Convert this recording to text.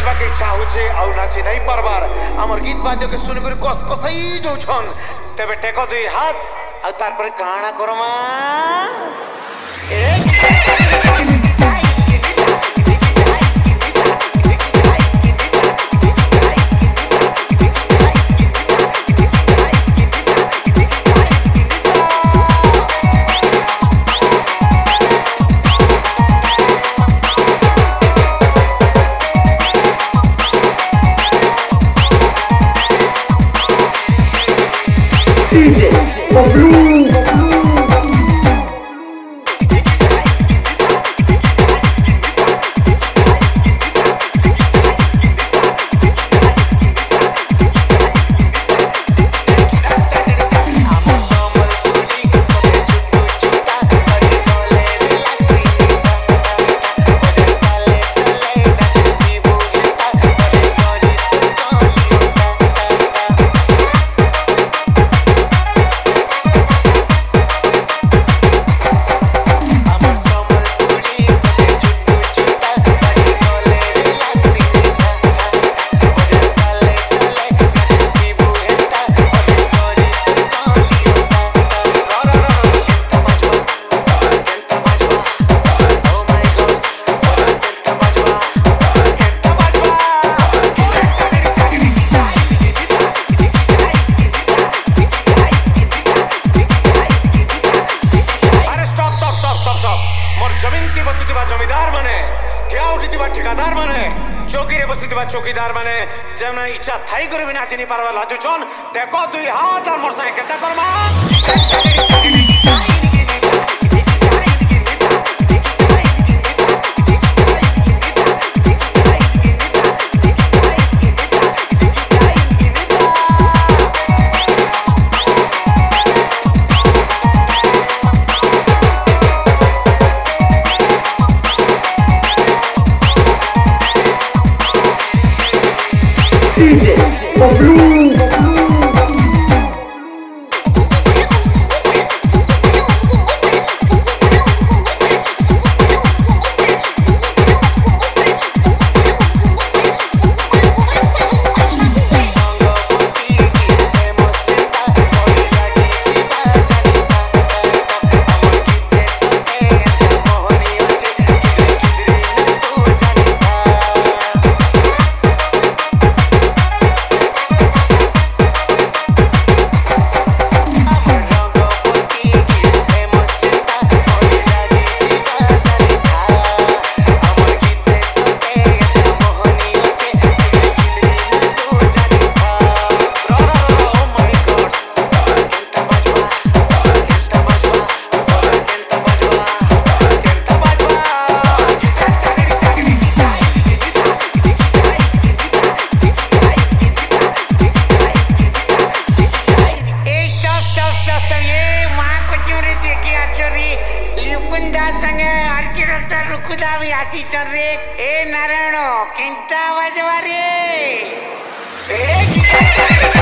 नाचबा के इच्छा होचे आउ नाची नहीं पारबार हमर गीत बाद्य के सुन कर कस कसई जो छन तबे टेको दुई हाथ आ तार पर काना करमा DJ Pablo. ठेकादार माने चौकी रे बसिथिबा चौकीदार माने जेना इच्छा थाई करे बिना चिनी पारवा लाजु छन देखो दुई हाथ और मोर संगे केता करमा DJ Pablo. संगे आर्किटेक्टर रुकुदा भी आसी चल रे ए नारायण केंता बजवा रे